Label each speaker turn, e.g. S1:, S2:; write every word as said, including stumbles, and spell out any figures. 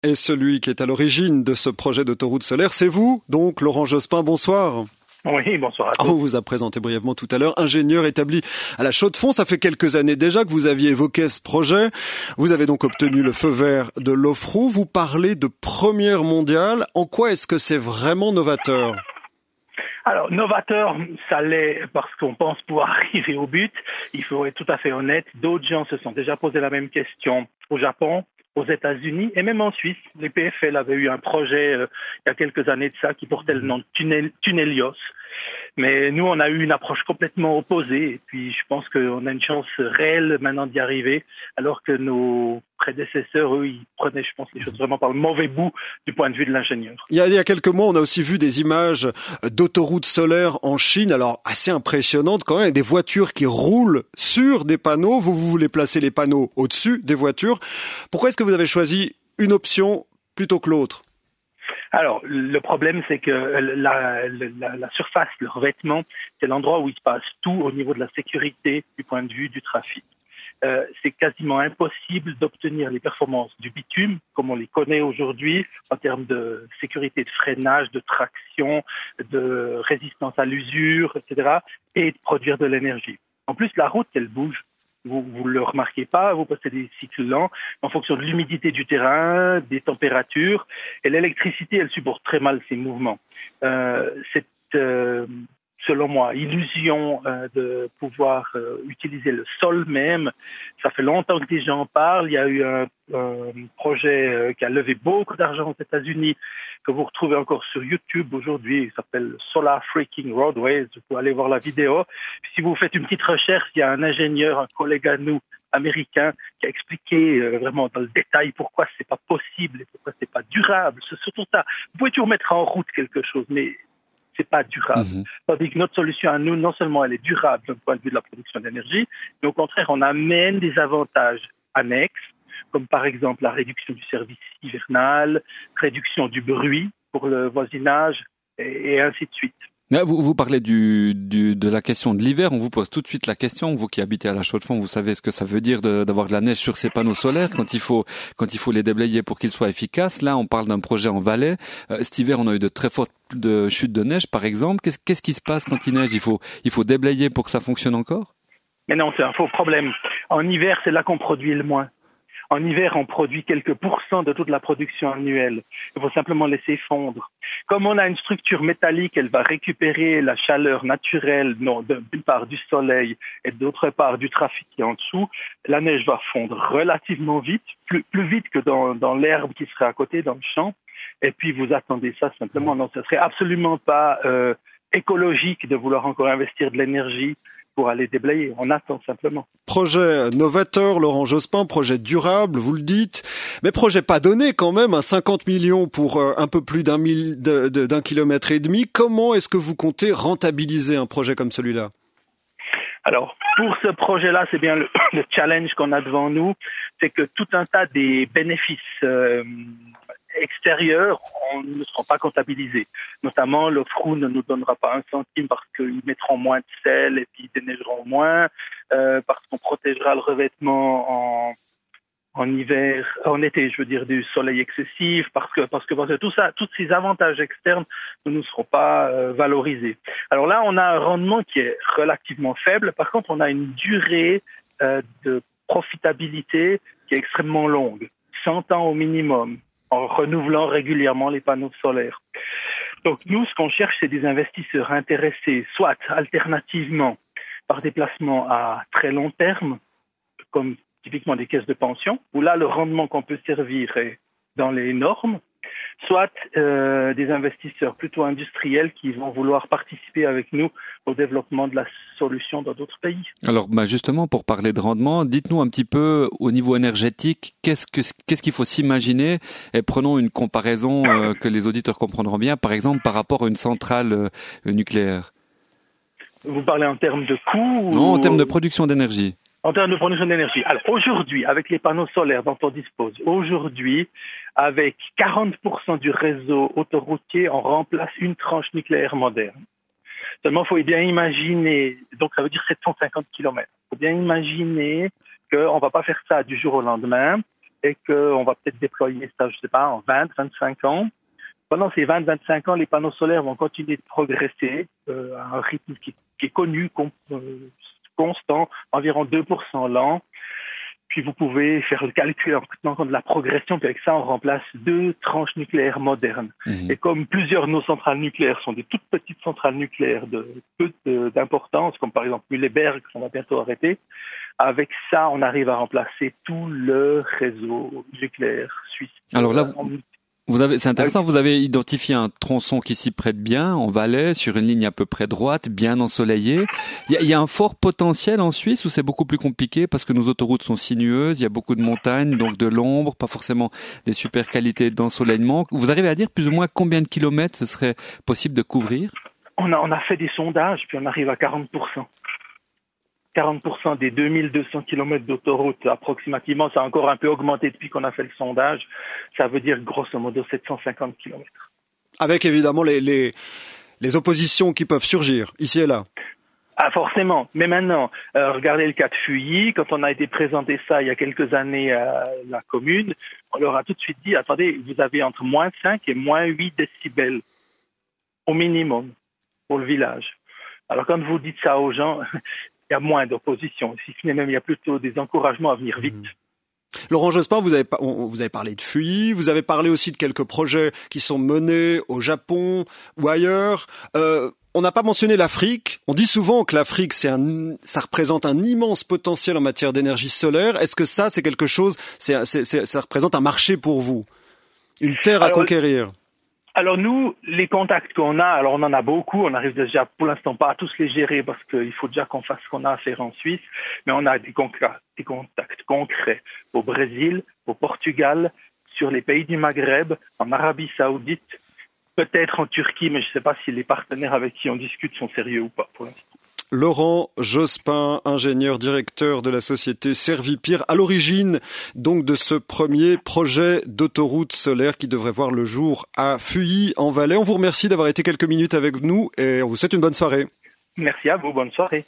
S1: Et celui qui est à l'origine de ce projet d'autoroute solaire, c'est vous, donc Laurent Jospin, bonsoir.
S2: Oui, bonsoir à tous.
S1: On vous a présenté brièvement tout à l'heure, ingénieur établi à la Chaux-de-Fonds. Ça fait quelques années déjà que vous aviez évoqué ce projet. Vous avez donc obtenu le feu vert de l'O F R U. Vous parlez de première mondiale. En quoi est-ce que c'est vraiment novateur ?
S2: Alors, novateur, ça l'est parce qu'on pense pouvoir arriver au but. Il faut être tout à fait honnête. D'autres gens se sont déjà posé la même question au Japon, aux États-Unis et même en Suisse. Les P F L avaient eu un projet euh, il y a quelques années de ça qui portait le nom de Tunnel, Tunnelios. Mais nous, on a eu une approche complètement opposée. Et puis, je pense qu'on a une chance réelle maintenant d'y arriver, alors que nos prédécesseurs, eux, ils prenaient, je pense, les choses vraiment par le mauvais bout du point de vue de l'ingénieur.
S1: Il y a, il y a quelques mois, on a aussi vu des images d'autoroutes solaires en Chine, alors assez impressionnantes quand même, avec des voitures qui roulent sur des panneaux. Vous, vous voulez placer les panneaux au-dessus des voitures. Pourquoi est-ce que vous avez choisi une option plutôt que l'autre ?
S2: Alors, le problème, c'est que la, la, la surface, le revêtement, c'est l'endroit où il se passe tout au niveau de la sécurité du point de vue du trafic. Euh, c'est quasiment impossible d'obtenir les performances du bitume, comme on les connaît aujourd'hui, en termes de sécurité de freinage, de traction, de résistance à l'usure, et cetera, et de produire de l'énergie. En plus, la route, elle bouge. Vous ne le remarquez pas, vous passez des cycles lents en fonction de l'humidité du terrain, des températures, et l'électricité, elle supporte très mal ces mouvements. Euh, cette, euh, selon moi, illusion euh, de pouvoir euh, utiliser le sol même, ça fait longtemps que des gens en parlent. Il y a eu un, un projet euh, qui a levé beaucoup d'argent aux États-Unis, que vous retrouvez encore sur YouTube aujourd'hui. Il s'appelle Solar Freaking Roadways. Vous pouvez aller voir la vidéo. Puis, si vous faites une petite recherche, il y a un ingénieur, un collègue à nous, américain, qui a expliqué euh, vraiment dans le détail pourquoi c'est pas possible et pourquoi c'est pas durable. C'est surtout ça. Vous pouvez toujours mettre en route quelque chose, mais c'est pas durable. Mmh. Tandis que notre solution à nous, non seulement elle est durable d'un point de vue de la production d'énergie, mais au contraire, on amène des avantages annexes, comme par exemple la réduction du service hivernal, réduction du bruit pour le voisinage, et, et ainsi de suite.
S3: Vous, vous parlez du, du, de la question de l'hiver. On vous pose tout de suite la question. Vous qui habitez à la Chaux-de-Fonds, vous savez ce que ça veut dire de, d'avoir de la neige sur ces panneaux solaires quand il faut, quand il faut les déblayer pour qu'ils soient efficaces. Là, on parle d'un projet en vallée. Euh, cet hiver, on a eu de très fortes de chutes de neige, par exemple. Qu'est-ce, qu'est-ce qui se passe quand il neige? Il faut, il faut déblayer pour que ça fonctionne encore?
S2: Mais non, c'est un faux problème. En hiver, c'est là qu'on produit le moins. En hiver, on produit quelques pourcents de toute la production annuelle. Il faut simplement laisser fondre. Comme on a une structure métallique, elle va récupérer la chaleur naturelle, non, d'une part du soleil et d'autre part du trafic qui est en dessous. La neige va fondre relativement vite, plus, plus vite que dans, dans l'herbe qui serait à côté, dans le champ. Et puis vous attendez ça simplement. Non, ce serait absolument pas euh, écologique de vouloir encore investir de l'énergie pour aller déblayer. On attend simplement.
S1: Projet novateur, Laurent Jospin, projet durable, vous le dites, mais projet pas donné quand même, hein, cinquante millions pour euh, un peu plus d'un, mille, de, de, d'un kilomètre et demi. Comment est-ce que vous comptez rentabiliser un projet comme celui-là?
S2: Alors, pour ce projet-là, c'est bien le, le challenge qu'on a devant nous, c'est que tout un tas des bénéfices euh, extérieurs on, ne seront pas comptabilisés. Notamment, le F R U ne nous donnera pas un centime parce qu'ils mettront moins de sel et puis ils déneigeront moins, euh, parce qu'on protégera le revêtement en, en hiver, en été, je veux dire, du soleil excessif, parce que parce que, parce que tout ça, tous ces avantages externes ne nous seront pas euh, valorisés. Alors là, on a un rendement qui est relativement faible. Par contre, on a une durée euh, de profitabilité qui est extrêmement longue, cent ans au minimum, en renouvelant régulièrement les panneaux solaires. Donc nous, ce qu'on cherche, c'est des investisseurs intéressés, soit alternativement par des placements à très long terme, comme typiquement des caisses de pension, où là, le rendement qu'on peut servir est dans les normes, soit euh, des investisseurs plutôt industriels qui vont vouloir participer avec nous au développement de la solution dans d'autres pays.
S3: Alors bah justement, pour parler de rendement, dites-nous un petit peu au niveau énergétique, qu'est-ce, que, qu'est-ce qu'il faut s'imaginer, et prenons une comparaison euh, que les auditeurs comprendront bien, par exemple par rapport à une centrale euh, nucléaire.
S2: Vous parlez en termes de coût ou...
S3: Non, en termes de production d'énergie.
S2: En termes de production d'énergie. Alors aujourd'hui, avec les panneaux solaires dont on dispose, aujourd'hui, avec quarante pour cent du réseau autoroutier, on remplace une tranche nucléaire moderne. Seulement, il faut bien imaginer, donc ça veut dire sept cent cinquante kilomètres. Il faut bien imaginer qu'on ne va pas faire ça du jour au lendemain. et qu'on va peut-être déployer ça, je sais pas, en vingt, vingt-cinq ans. Pendant ces vingt, vingt-cinq ans, les panneaux solaires vont continuer de progresser euh, à un rythme qui, qui est connu, com, euh, constant, environ deux pour cent l'an. Puis vous pouvez faire le calcul en tenant compte de la progression, puis avec ça, on remplace deux tranches nucléaires modernes. Mmh. Et comme plusieurs de nos centrales nucléaires sont des toutes petites centrales nucléaires de peu d'importance, comme par exemple Mühleberg, qu'on va bientôt arrêter, avec ça, on arrive à remplacer tout le réseau nucléaire suisse.
S3: Alors là, vous... Vous avez, c'est intéressant, vous avez identifié un tronçon qui s'y prête bien, en Valais, sur une ligne à peu près droite, bien ensoleillée. Il y a, il y a un fort potentiel en Suisse où c'est beaucoup plus compliqué parce que nos autoroutes sont sinueuses, il y a beaucoup de montagnes, donc de l'ombre, pas forcément des super qualités d'ensoleillement. Vous arrivez à dire plus ou moins combien de kilomètres ce serait possible de couvrir?
S2: On a, on a fait des sondages, puis on arrive à quarante pour cent. quarante pour cent des deux mille deux cents kilomètres d'autoroute, approximativement, ça a encore un peu augmenté depuis qu'on a fait le sondage. Ça veut dire grosso modo sept cent cinquante kilomètres.
S1: Avec évidemment les, les, les oppositions qui peuvent surgir, ici et là.
S2: Ah, forcément. Mais maintenant, euh, regardez le cas de Fuilly. Quand on a été présenté ça il y a quelques années à la commune, on leur a tout de suite dit, attendez, vous avez entre moins cinq et moins huit décibels au minimum pour le village. Alors quand vous dites ça aux gens... il y a moins d'opposition. Si ce n'est même, il y a plutôt des encouragements à venir vite. Mmh.
S1: Laurent Jospin, vous avez, vous avez parlé de Fuilly, vous avez parlé aussi de quelques projets qui sont menés au Japon ou ailleurs. Euh, on n'a pas mentionné l'Afrique. On dit souvent que l'Afrique, c'est un, ça représente un immense potentiel en matière d'énergie solaire. Est-ce que ça, c'est quelque chose, c'est, c'est, c'est, ça représente un marché pour vous? Une terre à Alors, conquérir?
S2: Alors nous, les contacts qu'on a, alors on en a beaucoup, on n'arrive déjà pour l'instant pas à tous les gérer parce qu'il faut déjà qu'on fasse ce qu'on a à faire en Suisse, mais on a des, concra- des contacts concrets au Brésil, au Portugal, sur les pays du Maghreb, en Arabie Saoudite, peut-être en Turquie, mais je ne sais pas si les partenaires avec qui on discute sont sérieux ou pas pour l'instant.
S1: Laurent Jospin, ingénieur directeur de la société Servipir, à l'origine donc de ce premier projet d'autoroute solaire qui devrait voir le jour à Fuilly en Valais. On vous remercie d'avoir été quelques minutes avec nous et on vous souhaite une bonne soirée.
S2: Merci à vous, bonne soirée.